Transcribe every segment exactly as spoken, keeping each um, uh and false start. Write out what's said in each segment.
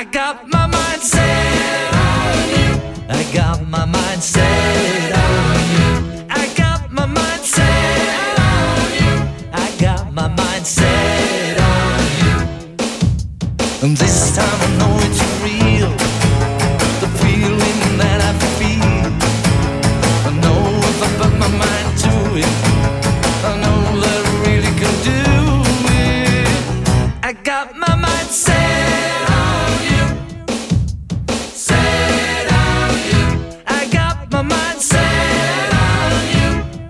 I got my mind set on you. I got my mind set on you. I got my mind set on you. I got my mind set on you. And this time I know it's real. The feeling that I feel. I know if I put my mind to it, I know that I really can do it. I got my mind set on you. Set on you. I got my mind set on you.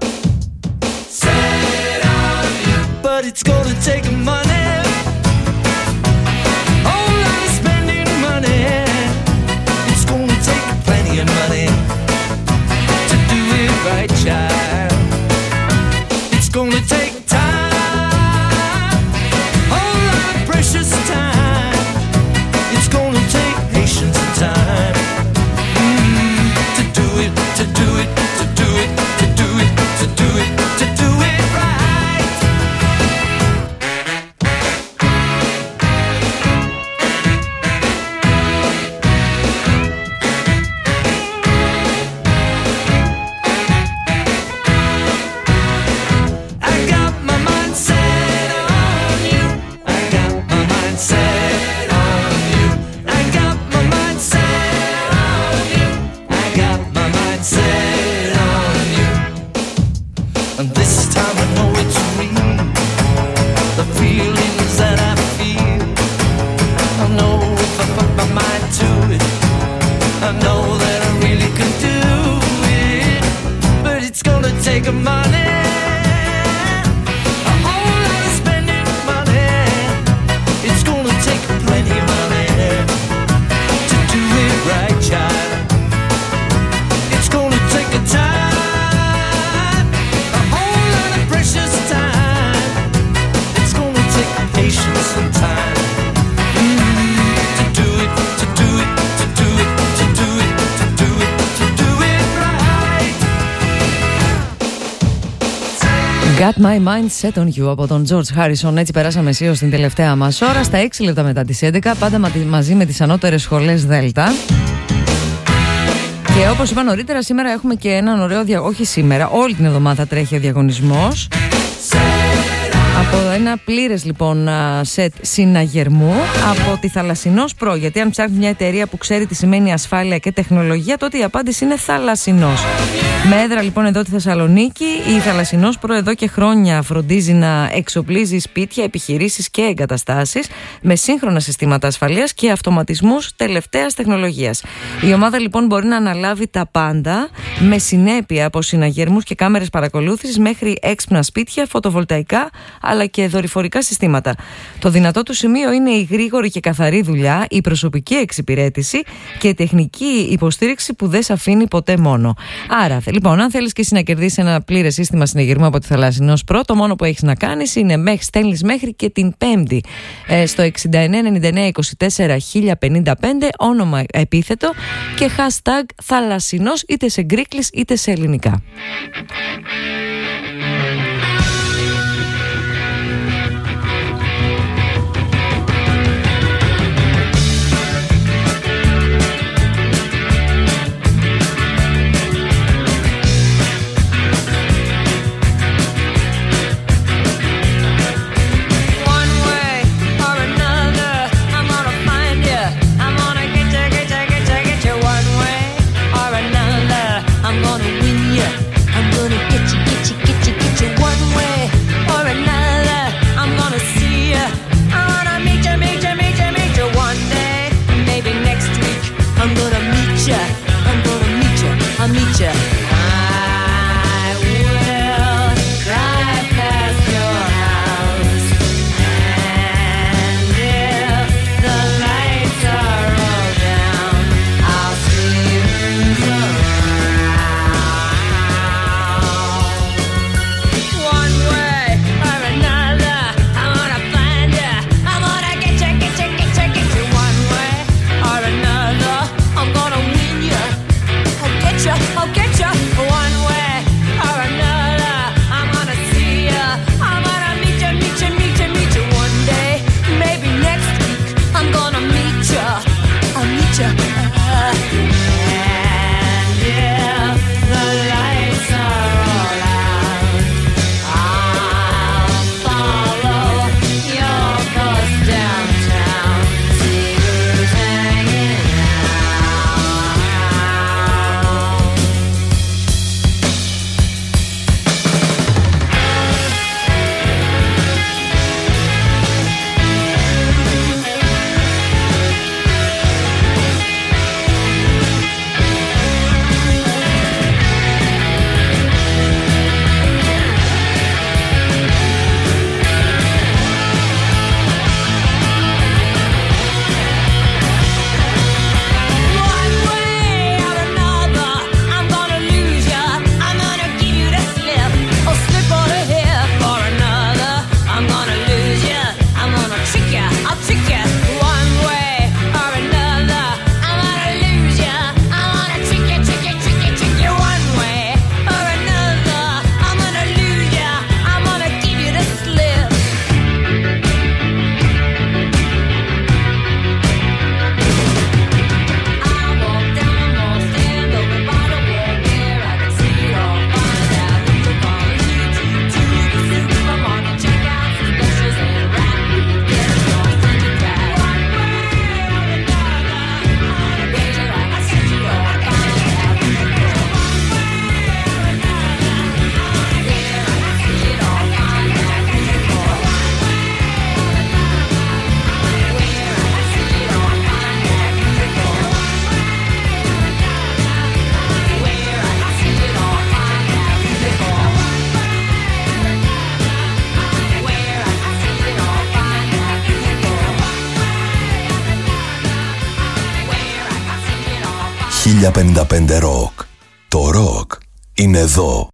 Set on you. But it's gonna take money. Whole lot of spending money. It's gonna take plenty of money to do it right, child. It's gonna take time. Whole lot of precious time. It's gonna take patience and time. Mm, to do it, to do it, to do it, to do it, to do it, to do it right. I got my mind set on you. I got my mind set on you. I got my mind set on you. I got my mind set on you. And this time I know it's real. The feelings that I feel. I know if I put my mind to it, I know that I really can do it. But it's gonna take money. A whole lot of spending money. It's gonna take plenty of money to do it right, child. It's gonna take a time, a whole lot of precious time. It's gonna take patience and time. Mm, to do it, to do it, to do it, to do it, to do it, to do it right. Got my mind set on you από τον George Harrison. Έτσι περάσαμε αισίως στην τελευταία μας ώρα, στα έξι λεπτά μετά τις έντεκα, πάντα μαζί με τις ανώτερες σχολές Δέλτα. Και όπως είπα νωρίτερα, σήμερα έχουμε και έναν ωραίο δια... όχι σήμερα, όλη την εβδομάδα τρέχει ο διαγωνισμός από ένα πλήρες λοιπόν σετ συναγερμού από τη Θαλασσινός Pro. Γιατί αν ψάχνει μια εταιρεία που ξέρει τι σημαίνει ασφάλεια και τεχνολογία, τότε η απάντηση είναι Θαλασσινός. Με έδρα λοιπόν εδώ τη Θεσσαλονίκη, η Θαλασσινός Pro εδώ και χρόνια φροντίζει να εξοπλίζει σπίτια, επιχειρήσεις και εγκαταστάσεις με σύγχρονα συστήματα ασφαλείας και αυτοματισμούς τελευταίας τεχνολογίας. Η ομάδα λοιπόν μπορεί να αναλάβει τα πάντα με συνέπεια, από συναγερμούς και κάμερες παρακολούθησης μέχρι έξυπνα σπίτια, φωτοβολταϊκά αλλά και δορυφορικά συστήματα. Το δυνατό του σημείο είναι η γρήγορη και καθαρή δουλειά, η προσωπική εξυπηρέτηση και η τεχνική υποστήριξη που δεν σε αφήνει ποτέ μόνο. Άρα, λοιπόν, αν θέλεις και εσύ να κερδίσεις ένα πλήρες σύστημα συναγερμού από τη Θαλασσινός Pro, το μόνο που έχεις να κάνεις είναι μέχρι, στέλνεις μέχρι και την Πέμπτη ε, στο εξήντα εννέα ενενήντα εννέα είκοσι τέσσερα χίλια πενήντα πέντε όνομα επίθετο και hashtag Θαλασσινός, είτε σε γκρίκλις είτε σε ελληνικά. I'm gonna win ya. I'm gonna get you, get future. And yeah, the lights are all out. I'll follow your bus downtown. See who's hanging χίλια πενήντα πέντε Rock. Το rock είναι εδώ.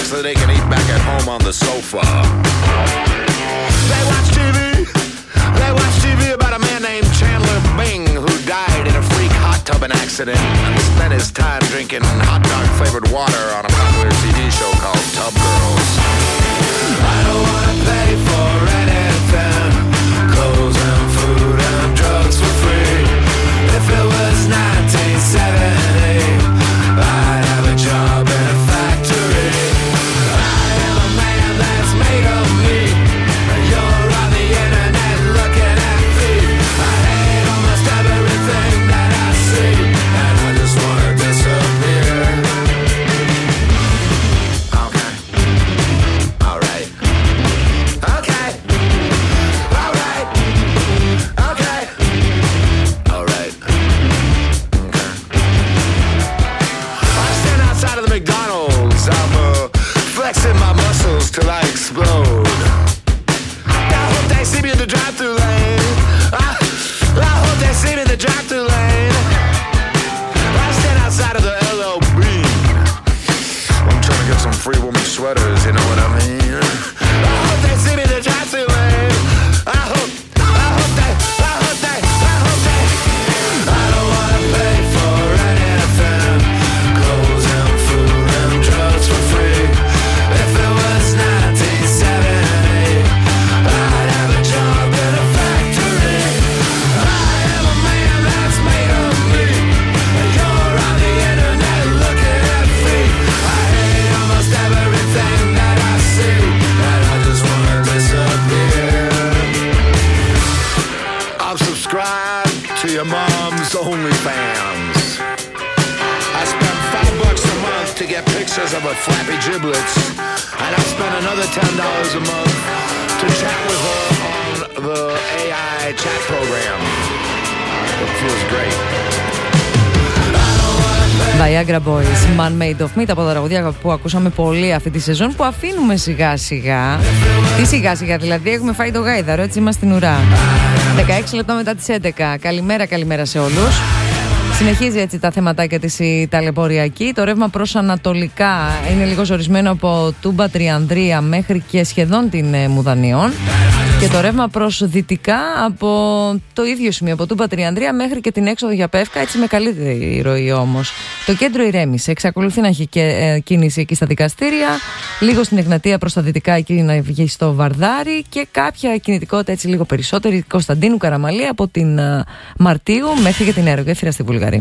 so they can eat back at home on the sofa. They watch T V. They watch T V about a man named Chandler Bing who died in a freak hot tubbing accident and spent his time drinking hot dog flavored water on a popular T V show called Tub Girls. I don't wanna pay for anything, clothes and food and drugs for free. If it was nineteen seventy, I'd have a job in a factory. I am a man that's made of me. You're on the internet looking at me. I hate almost everything that I see, and I just wanna disappear. Okay. Alright. Okay. Alright. Okay. Alright. Okay. I stand outside of the McDonald's. I'm uh, flexing my muscles till I explode. I hope they see me in the drive-thru lane. I, I hope they see me in the drive-thru lane. I stand outside of the L L Bean. I'm trying to get some free woman sweaters, you know what I mean? I hope they see me in the drive-thru lane. I hope, I hope they, I hope they, I hope they. I don't wanna pay for anything, clothes and food and drugs for free. If it was nineteen seventy, I'd have a job in a factory. I am a man that's made of me, and you're on the internet looking at me. I hate almost everything that I see, and I just wanna disappear. I'm subscribed to your mom's OnlyFans. I spend five bucks a month to get pictures of her flappy giblets, and I spend another ten dollars a month to chat with her on the A I chat program. It feels great. Viagra Boys, Man Made of Me, τα τραγούδια που ακούσαμε πολύ αυτή τη σεζόν, που αφήνουμε σιγά σιγά. Τι σιγά σιγά, δηλαδή έχουμε φάει το γάιδαρο, έτσι είμαστε στην ουρά. δεκαέξι λεπτά μετά τις έντεκα. Καλημέρα, καλημέρα σε όλους. Συνεχίζει έτσι τα θεματάκια της η ταλαιπωριακή. Το ρεύμα προς ανατολικά είναι λίγο ζορισμένο από Τούμπα Τριανδρία μέχρι και σχεδόν την Μουδανιών. Και το ρεύμα προς δυτικά από το ίδιο σημείο, από Τούμπα Τριανδρία μέχρι και την έξοδο για Πεύκα, έτσι με καλύτερη ροή όμως. Το κέντρο ηρέμησε, εξακολουθεί να έχει και ε, κίνηση εκεί στα δικαστήρια, λίγο στην Εγνατία προς τα δυτικά εκεί να βγει στο Βαρδάρι και κάποια κινητικότητα έτσι λίγο περισσότερη Κωνσταντίνου Καραμαλή από την ε, Μαρτίου μέχρι και την Αερογέφυρα στη Βουλγαρία.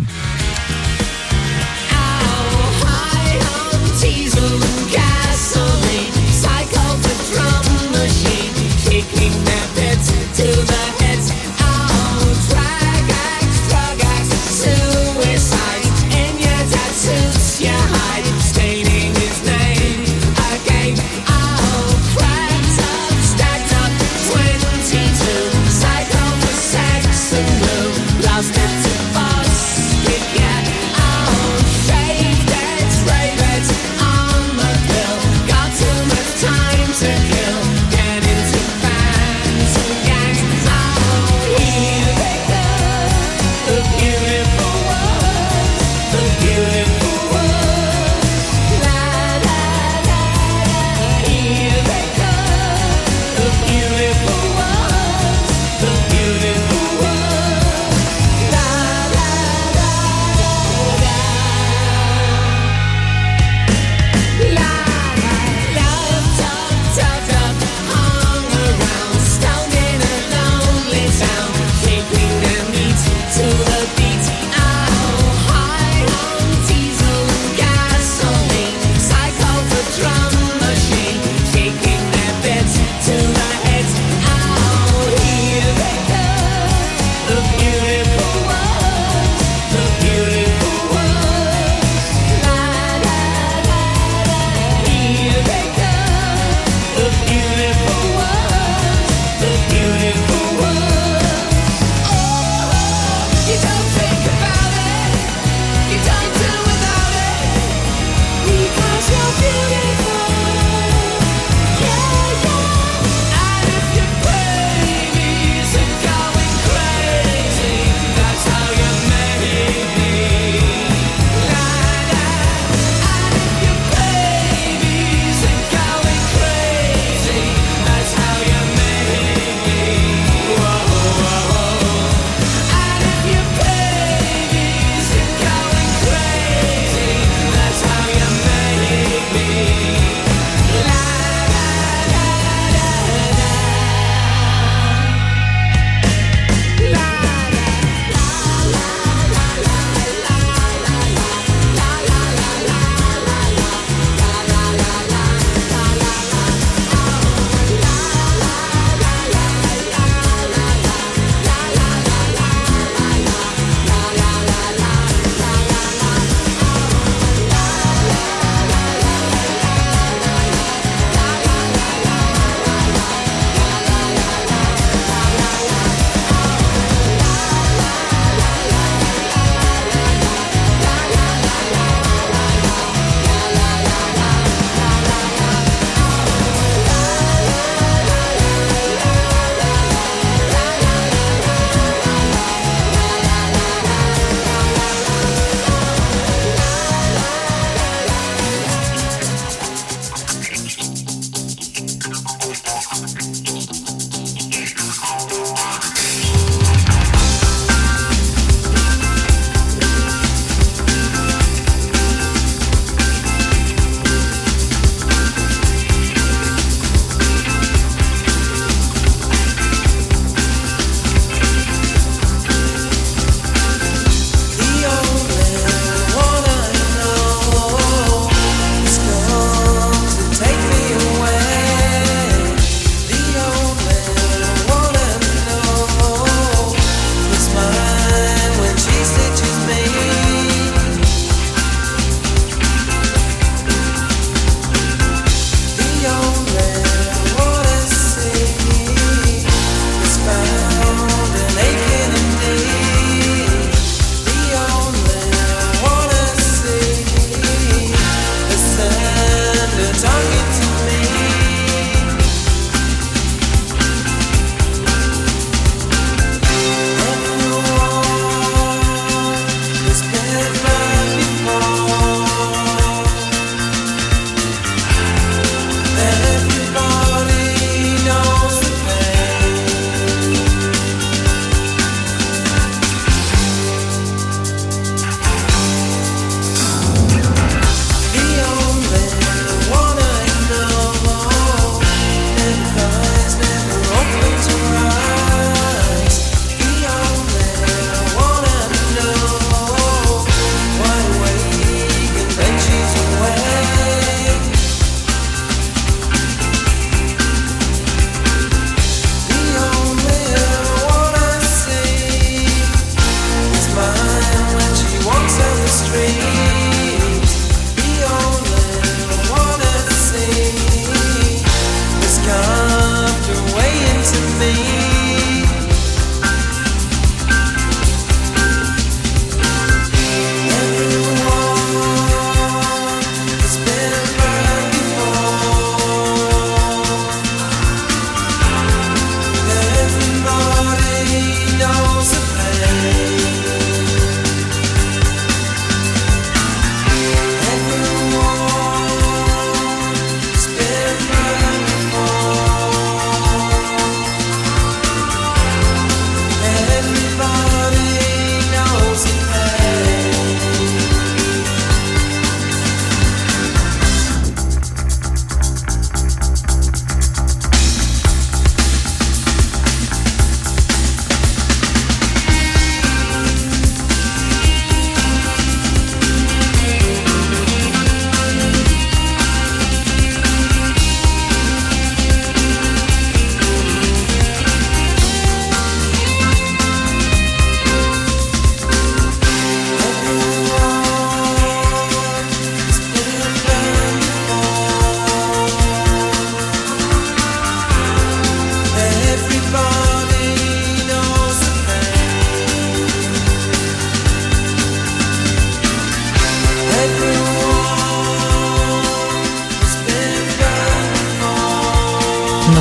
Lost it to us,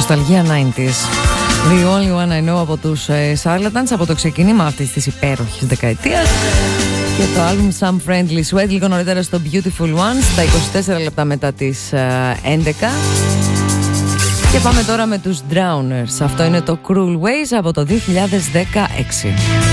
Νοσταλγία ενενήντα. The Only One I Know από τους uh, Charlatans, από το ξεκίνημα αυτής της υπέροχης δεκαετίας. Και το album Some Friendly Sweat λίγο νωρίτερα στο Beautiful One, στα είκοσι τέσσερα λεπτά μετά τις uh, έντεκα. Και πάμε τώρα με τους Drowners. Αυτό είναι το Cruel Ways από το δύο χιλιάδες δεκαέξι.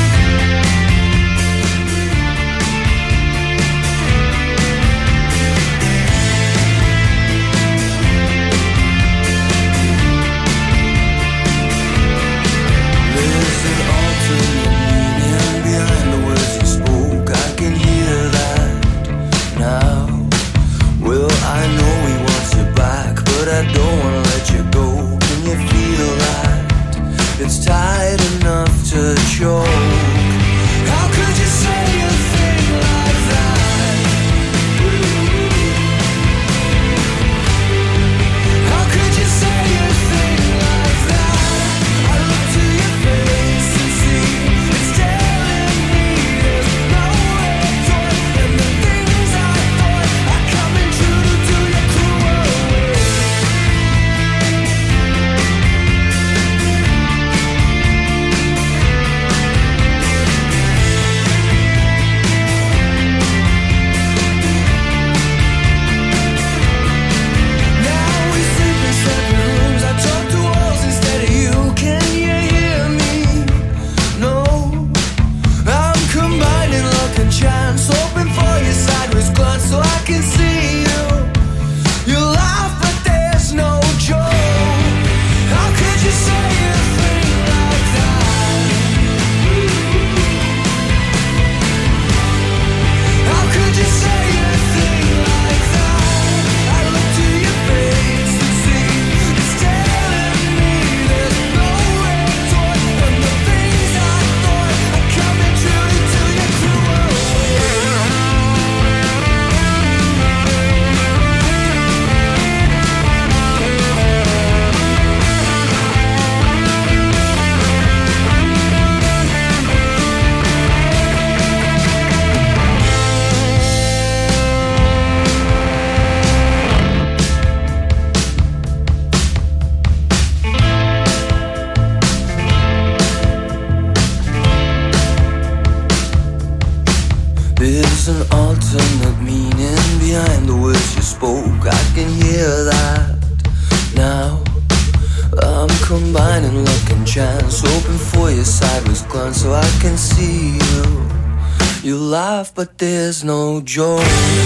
But there's no joy.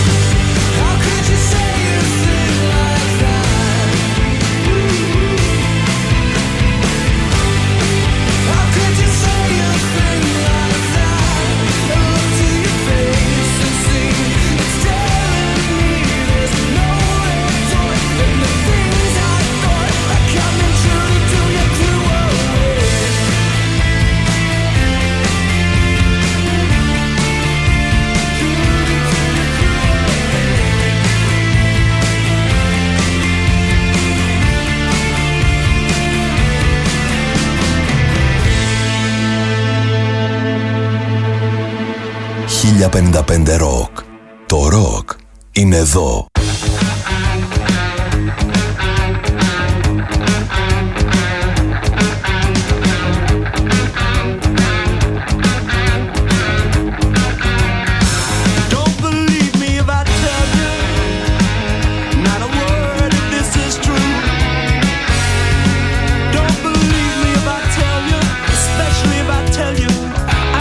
χίλια πενήντα πέντε Rock. Το ροκ είναι εδώ.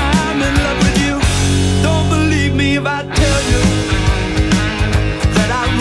That I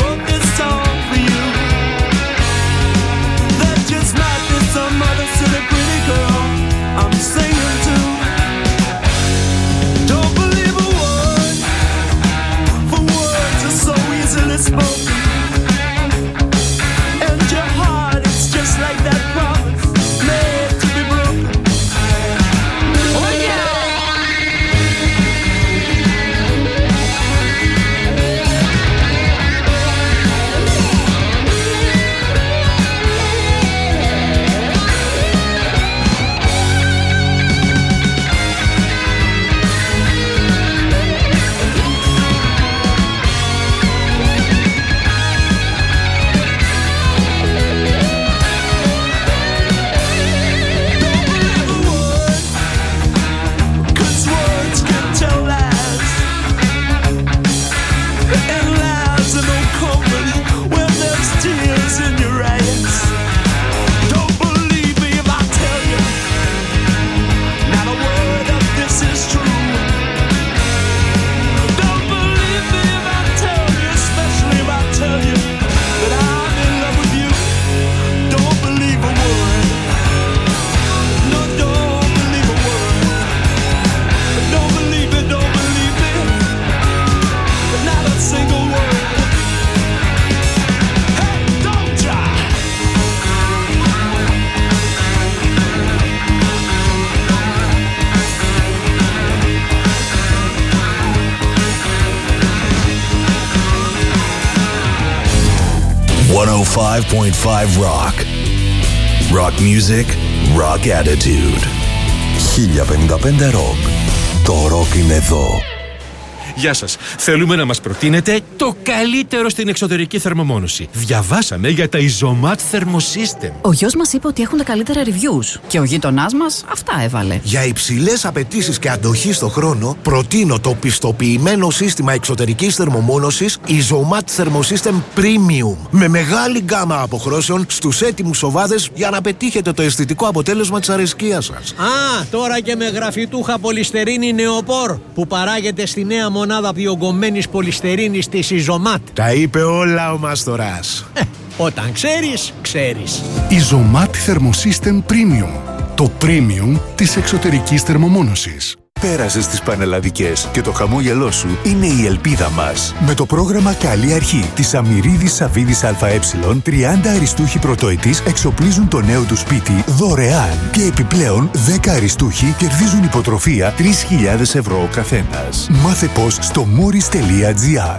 εκατόν πέντε κόμμα πέντε Rock. Rock music, rock attitude. χίλια πενήντα πέντε Rock. Το rock είναι εδώ. Γεια σας. Θέλουμε να μας προτείνετε το καλύτερο στην εξωτερική θερμομόνωση. Διαβάσαμε για τα Isomat Thermosystem. Ο γιος μας είπε ότι έχουν τα καλύτερα reviews και ο γείτονάς μας αυτά έβαλε. Για υψηλές απαιτήσεις και αντοχή στο χρόνο, προτείνω το πιστοποιημένο σύστημα εξωτερικής θερμομόνωσης Isomat Thermosystem Premium. Με μεγάλη γκάμα αποχρώσεων στους έτοιμους σοβάδες για να πετύχετε το αισθητικό αποτέλεσμα της αρεσκίας σας. Α, τώρα και με γραφιτούχα πολυστερίνη νεοπόρ που παράγεται στη νέα μονάδα διογκωμένης πολυστερίνης της Isomat. Τα είπε όλα ο Μάστορας. Ε, όταν ξέρεις, ξέρεις. Isomat Thermosystem Premium. Το premium της εξωτερικής θερμομόνωσης. Πέρασες τις πανελλαδικές και το χαμόγελό σου είναι η ελπίδα μας. Με το πρόγραμμα Καλή Αρχή της Αμυρίδης Σαββίδης ΑΕ, τριάντα αριστούχοι πρωτοετής εξοπλίζουν το νέο του σπίτι δωρεάν και επιπλέον δέκα αριστούχοι κερδίζουν υποτροφία τρεις χιλιάδες ευρώ ο καθένας. Μάθε πώς στο moris τελεία gr.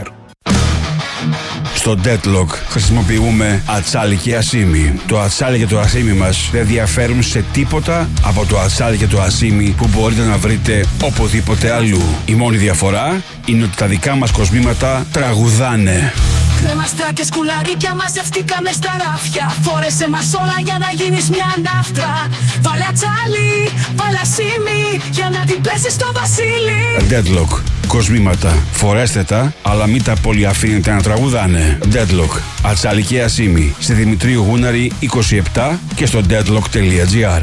Στο Deadlock χρησιμοποιούμε ατσάλι και ασίμι. Το ατσάλι και το ασίμι μας δεν διαφέρουν σε τίποτα από το ατσάλι και το ασίμι που μπορείτε να βρείτε οπουδήποτε αλλού. Η μόνη διαφορά είναι ότι τα δικά μας κοσμήματα τραγουδάνε. Κρέμαστρα και σκουλαρίκια μαζευτήκαμε στα ράφια. Φόρεσε μας όλα για να γίνεις μια ναύτρα. Βάλε ατσάλι, βάλε ασίμι για να την πέσεις στο βασίλι. Deadlock. Κοσμήματα. Φορέστε τα, αλλά μην τα πολύ αφήνετε να τραγουδάνε. Deadlock. Ατσάλι και ασίμι. Στη Δημητρίου Γούναρη είκοσι επτά και στο deadlock τελεία gr.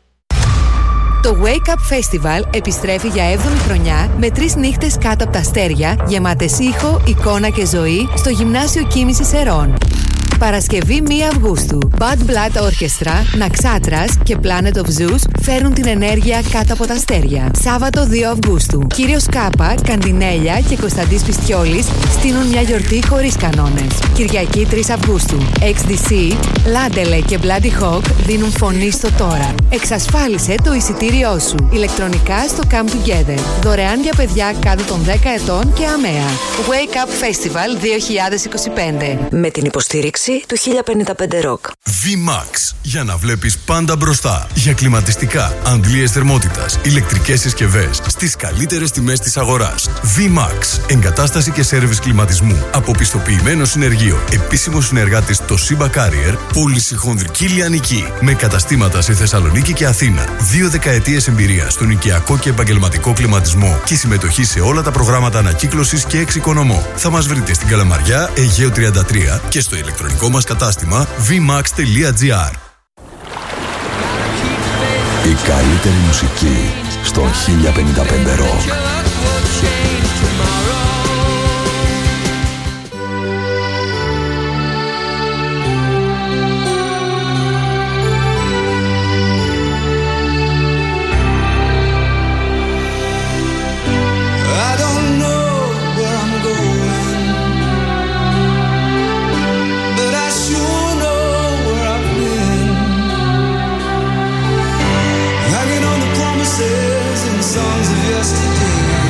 Το Wake Up Festival επιστρέφει για έβδομη χρονιά με τρεις νύχτες κάτω από τα αστέρια, γεμάτες ήχο, εικόνα και ζωή στο Γυμνάσιο Κίνησης Ερών. Παρασκευή πρώτη Αυγούστου. Bad Blood Orchestra, Ναξάτρας και Planet of Zeus φέρνουν την ενέργεια κάτω από τα αστέρια. Σάββατο δύο Αυγούστου. Κύριος Κάπα, Καντινέλια και Κωνσταντής Πιστιόλης στείνουν μια γιορτή χωρίς κανόνες. Κυριακή τρεις Αυγούστου. εξ ντι σι, Λάντελε και Bloody Hawk δίνουν φωνή στο τώρα. Εξασφάλισε το εισιτήριό σου. Ηλεκτρονικά στο Come Together. Δωρεάν για παιδιά κάτω των δέκα ετών και αμαία. Wake Up Festival δύο χιλιάδες είκοσι πέντε. Με την υποστήριξη του χίλια πενήντα πέντε Rock. V-Max. Για να βλέπεις πάντα μπροστά. Για κλιματιστικά, αντλίες θερμότητας, ηλεκτρικές συσκευές στις καλύτερες τιμές της αγοράς. V-Max. Εγκατάσταση και σέρβις κλιματισμού. Αποπιστοποιημένο συνεργείο. Επίσημο συνεργάτης το Simba Carrier. Πώληση χονδρική λιανική. Με καταστήματα σε Θεσσαλονίκη και Αθήνα. Δύο δεκαετίες εμπειρία στον οικιακό και επαγγελματικό κλιματισμό και συμμετοχή σε όλα τα προγράμματα ανακύκλωσης και εξοικονομώ. Θα μας βρείτε στην Καλαμαριά, Αιγαίου τριάντα τρία και στο ηλεκτρονικό μας κατάστημα βι μαξ τελεία τζι άρ. Η καλύτερη μουσική στο χίλια πενήντα πέντε Rock. Songs of yesterday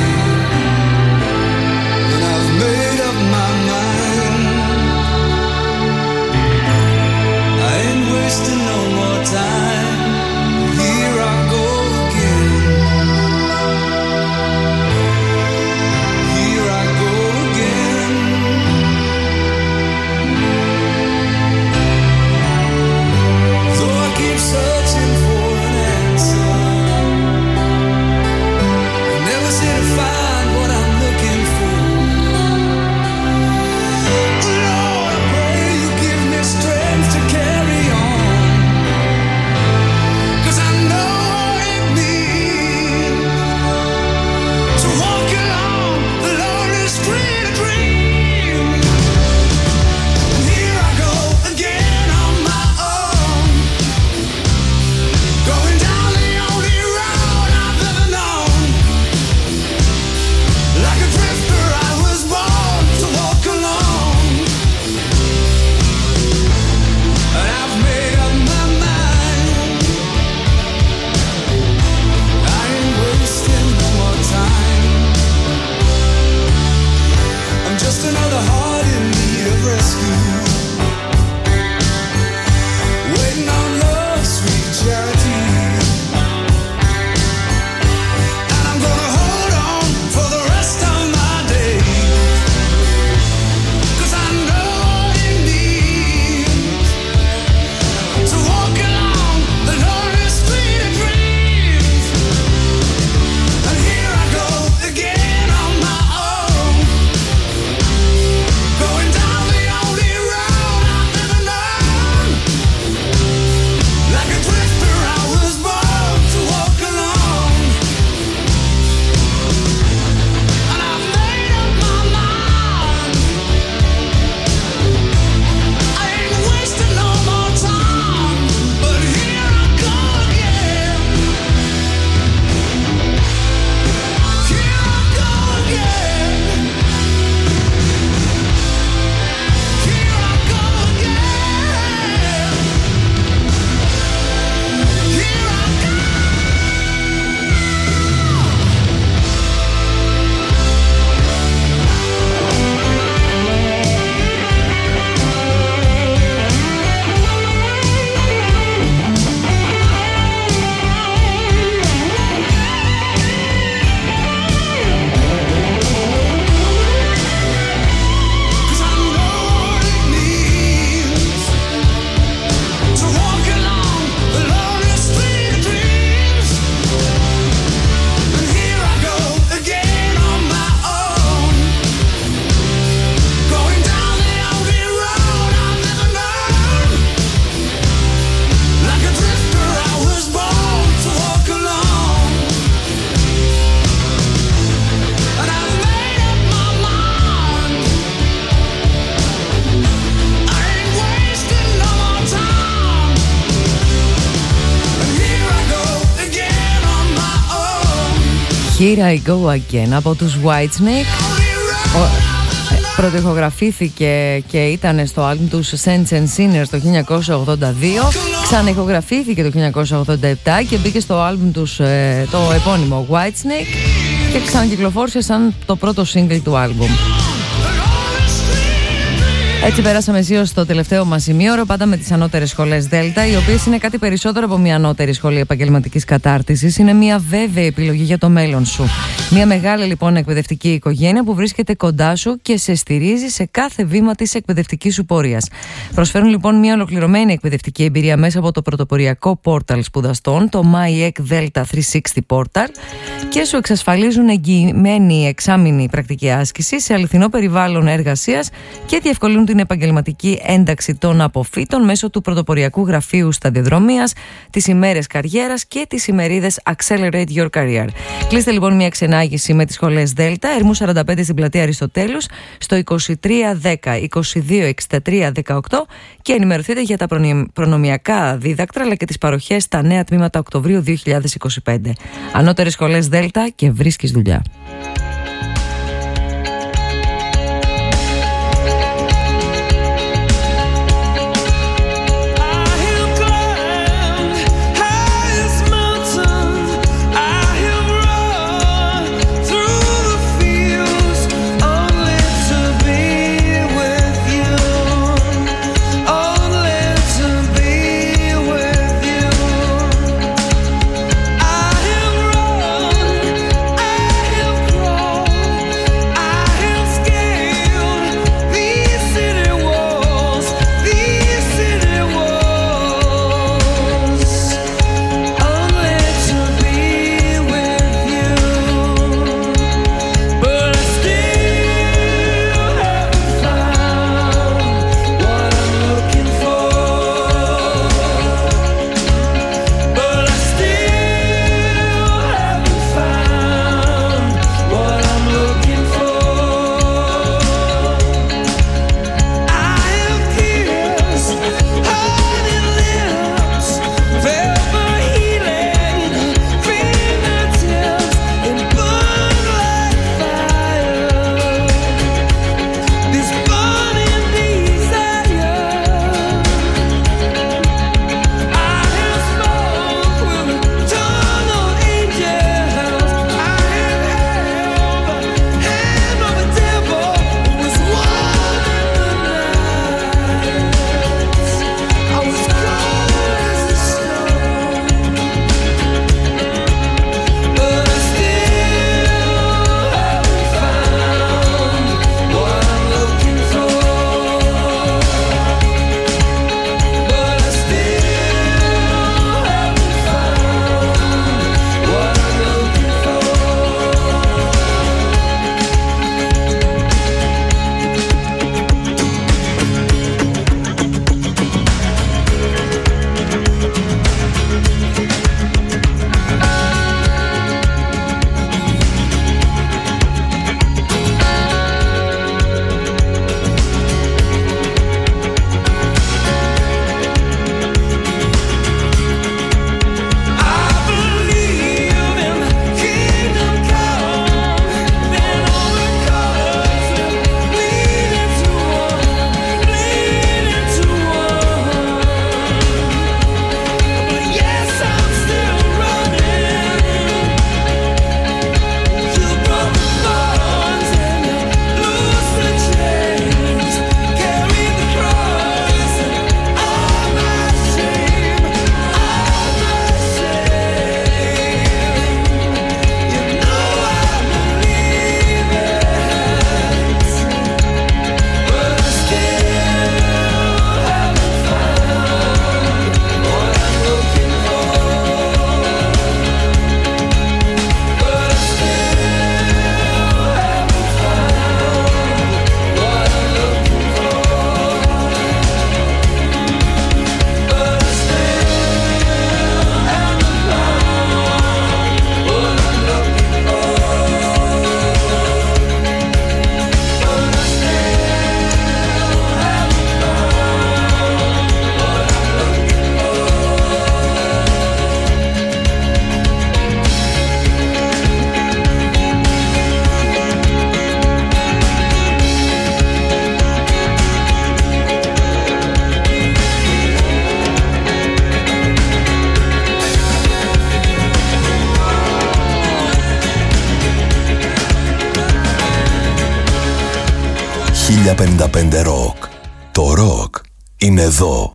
Here I Go Again από τους Whitesnake. Πρωτοηχογραφήθηκε και ήταν στο άλμπουμ τους Saints and Sinners το χίλια εννιακόσια ογδόντα δύο. Ξαναηχογραφήθηκε το χίλια εννιακόσια ογδόντα επτά και μπήκε στο άλμπουμ τους ε, το επώνυμο Whitesnake και ξανακυκλοφόρησε σαν το πρώτο single του άλμπουμ. Έτσι πέρασαμε αισίως στο τελευταίο μας ημίωρο, πάντα με τις ανώτερες σχολές Δέλτα, οι οποίες είναι κάτι περισσότερο από μια ανώτερη σχολή επαγγελματικής κατάρτισης. Είναι μια βέβαιη επιλογή για το μέλλον σου. Μια μεγάλη λοιπόν εκπαιδευτική οικογένεια που βρίσκεται κοντά σου και σε στηρίζει σε κάθε βήμα της εκπαιδευτικής σου πορείας. Προσφέρουν λοιπόν μια ολοκληρωμένη εκπαιδευτική εμπειρία μέσα από το πρωτοποριακό πόρταλ σπουδαστών, το MyEC Delta τριακόσια εξήντα Portal, και σου εξασφαλίζουν εγγυημένη εξάμηνη πρακτική άσκηση σε αληθινό περιβάλλον εργασίας και διευκολύνουν την επαγγελματική ένταξη των αποφύτων μέσω του πρωτοποριακού γραφείου σταδιοδρομίας, τις ημέρες καριέρας και τις ημερίδες Accelerate Your Career. Κλείστε λοιπόν μια ξενάγηση με τις σχολές Δέλτα, Ερμού σαράντα πέντε στην πλατεία Αριστοτέλους, στο είκοσι τρία δέκα είκοσι δύο εξήντα τρία δεκαοκτώ και ενημερωθείτε για τα προνομιακά δίδακτρα αλλά και τις παροχές στα νέα τμήματα Οκτωβρίου δύο χιλιάδες είκοσι πέντε. Ανώτερες σχολές Δέλτα και βρίσκεις δουλειά. I χίλια πενήντα πέντε Rock. Το rock είναι εδώ.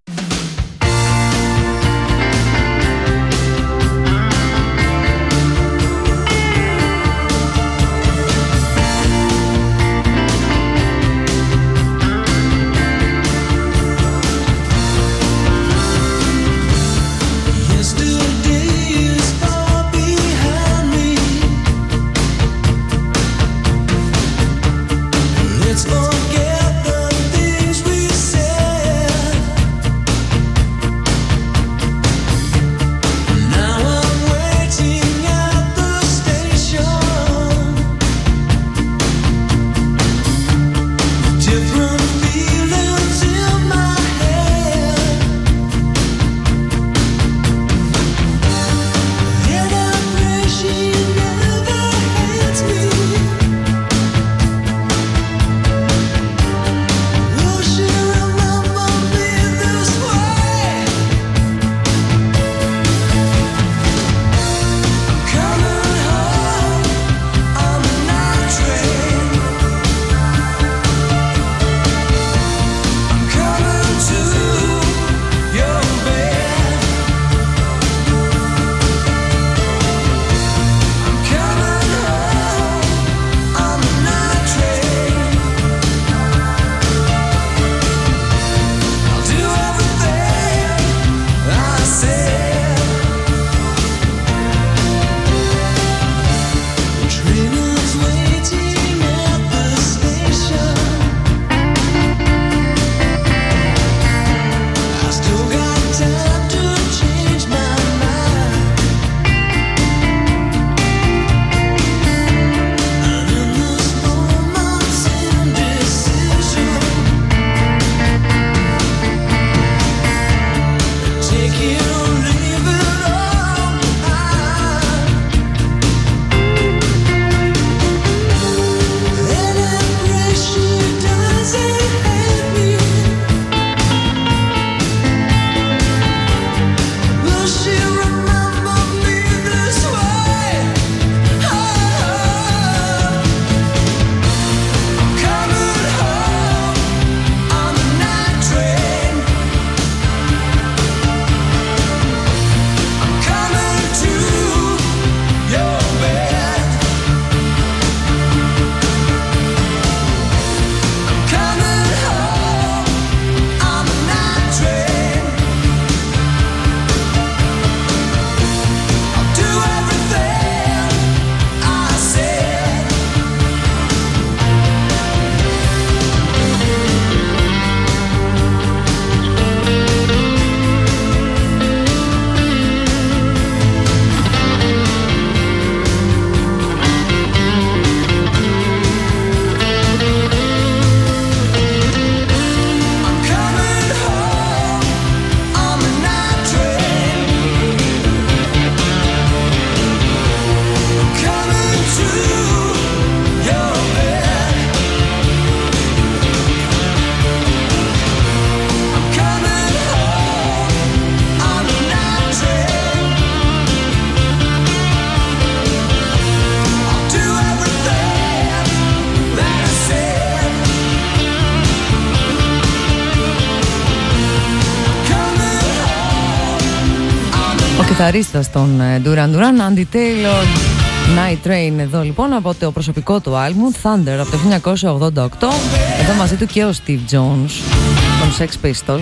κιθαρίστας των Duran Duran, Andy Taylor, Night Train εδώ λοιπόν από το προσωπικό του άλμπουμ Thunder από το χίλια εννιακόσια ογδόντα οκτώ. Εδώ μαζί του και ο Steve Jones των Sex Pistols.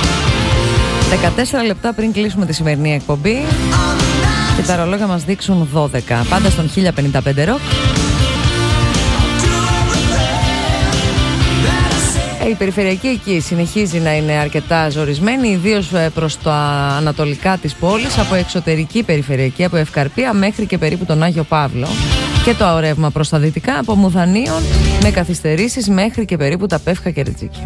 δεκατέσσερα λεπτά πριν κλείσουμε τη σημερινή εκπομπή και τα ρολόγια μας δείξουν δώδεκα. Πάντα στον χίλια πενήντα πέντε Rock. Η περιφερειακή εκεί συνεχίζει να είναι αρκετά ζορισμένη, ιδίως προς τα ανατολικά της πόλης, από εξωτερική περιφερειακή, από Ευκαρπία μέχρι και περίπου τον Άγιο Παύλο, και το αορεύμα προς τα δυτικά από Μουδανίων με καθυστερήσεις μέχρι και περίπου τα Πεύκα και Ρετζίκη.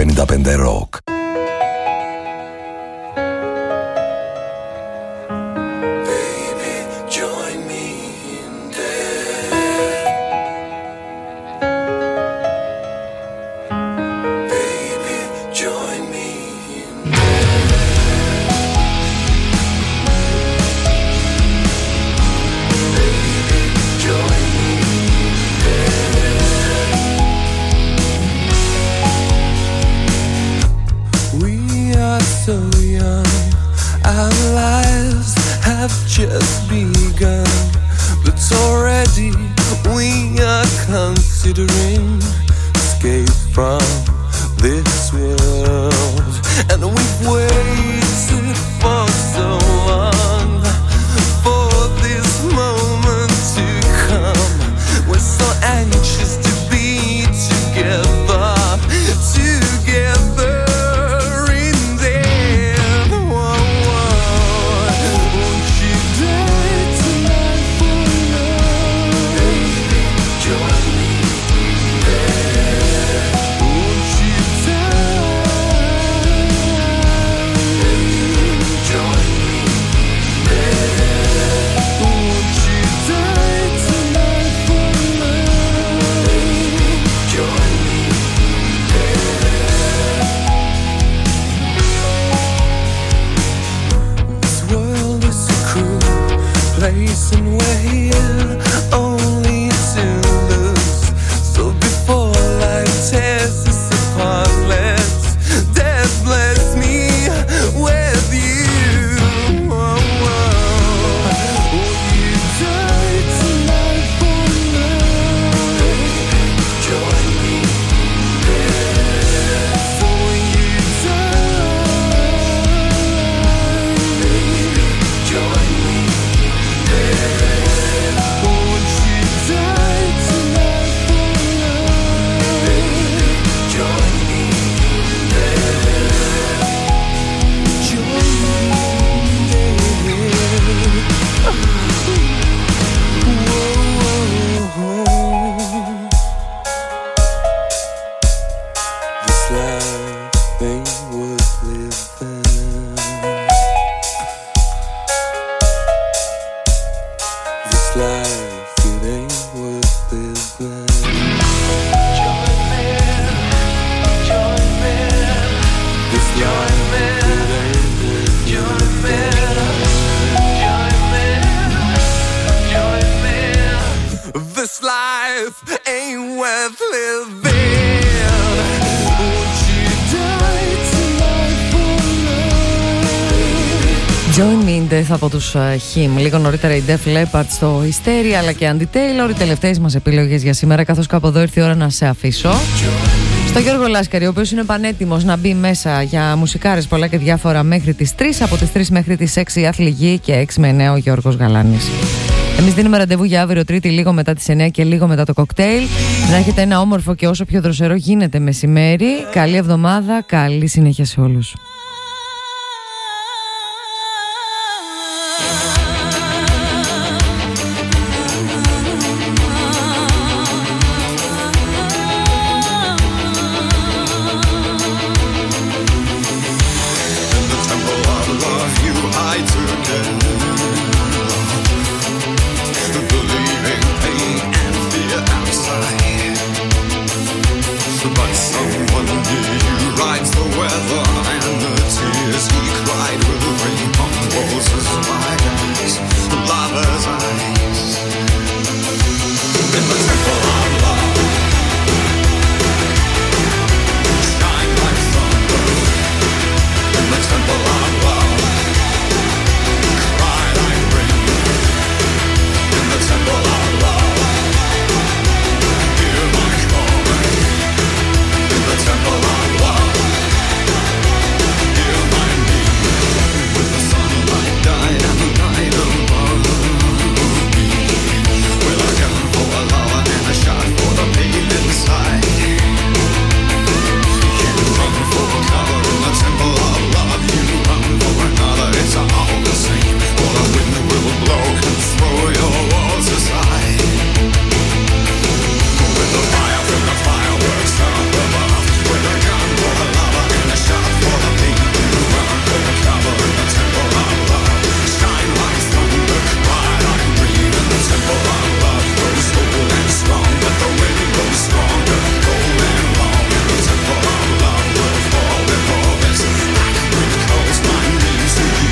πενήντα πέντε Rock. Just begun, but already we are considering escape from this world, and we've waited for so long for this moment to come. We're so anxious to be together, together. And we're only to lose. So before life tears us apart, let's death bless me with you. Oh, oh. Will you die tonight for love? Join me there. So will you die? Join me. This life ain't worth living. Won't you die tonight for love? Join me in death από τους uh, Him. Λίγο νωρίτερα η Def Leppard στο Hysteria, αλλά και Andy Taylor. Οι τελευταίες μας επιλογές για σήμερα, καθώς κάπου εδώ ήρθε η ώρα να σε αφήσω. Στο Γιώργο Λάσκαρη, ο οποίος είναι πανέτοιμος να μπει μέσα για μουσικάρες πολλά και διάφορα μέχρι τις τρεις. Από τις τρεις μέχρι τις έξι η Άθλη Γη και έξι με εννέα ο Γιώργος Γαλάνης. Εμείς δίνουμε ραντεβού για αύριο Τρίτη λίγο μετά τις εννέα και λίγο μετά το κοκτέιλ. Να έχετε ένα όμορφο και όσο πιο δροσερό γίνεται μεσημέρι. Καλή εβδομάδα, καλή συνέχεια σε όλους.